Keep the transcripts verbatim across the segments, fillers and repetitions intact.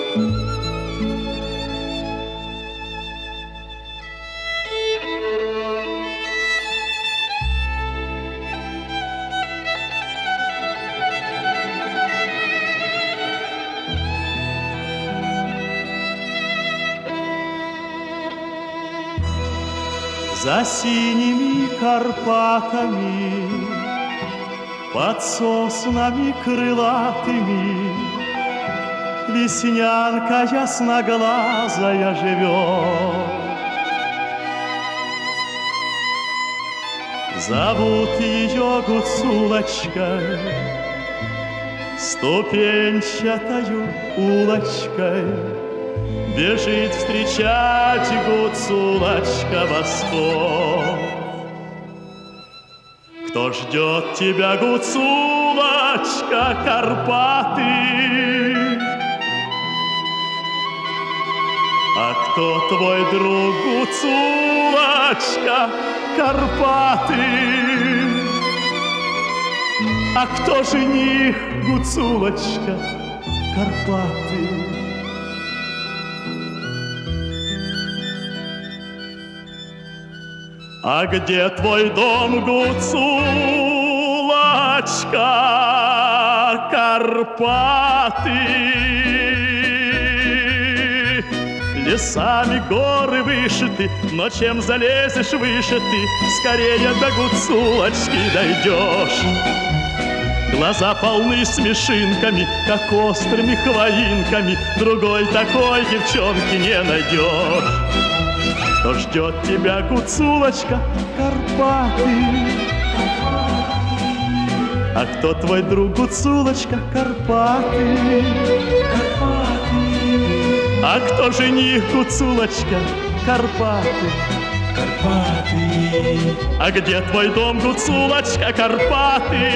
За синими Карпатами, под соснами крылатыми, веснянка ясноглазая живет. Зовут ее Гуцулочкой, ступенчатою улочкой бежит встречать Гуцулочка восход. Кто ждет тебя, Гуцулочка, Карпаты? А кто твой друг, Гуцулочка, Карпаты? А кто жених, Гуцулочка, Карпаты? А где твой дом, Гуцулочка, Карпаты? Лесами горы вышиты, но чем залезешь выше ты, скорее до Гуцулочки дойдешь. Глаза полны смешинками, как острыми хвоинками, другой такой девчонки не найдешь. Кто ждет тебя, Гуцулочка, Карпаты? А кто твой друг, Гуцулочка, Карпаты? А кто жених, Гуцулочка, Карпаты? Карпаты. А где твой дом, Гуцулочка, Карпаты?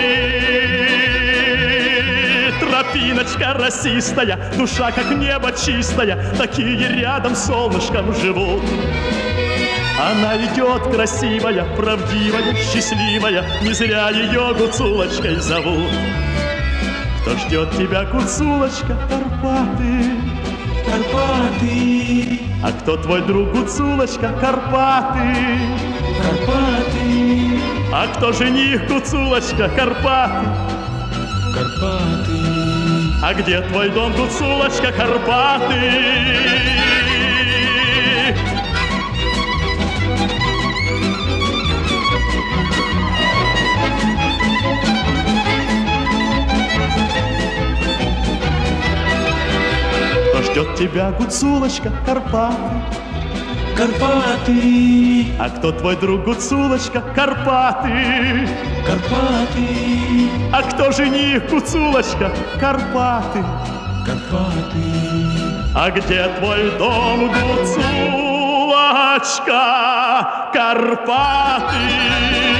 Тропиночка росистая, душа как небо чистая, такие рядом с солнышком живут. Она идет красивая, правдивая, счастливая, не зря ее Гуцулочкой зовут. Кто ждет тебя, Гуцулочка, Карпаты? Карпаты. А кто твой друг, Гуцулочка, Карпаты? Карпаты. А кто жених, Гуцулочка, Карпаты? Карпаты. А где твой дом, Гуцулочка, Карпаты? Кто ждет тебя, Гуцулочка, Карпаты? Карпаты. А кто твой друг, Гуцулочка, Карпаты? Карпаты. А кто жених, Гуцулочка, Карпаты? Карпаты. А где твой дом, Гуцулочка, Карпаты?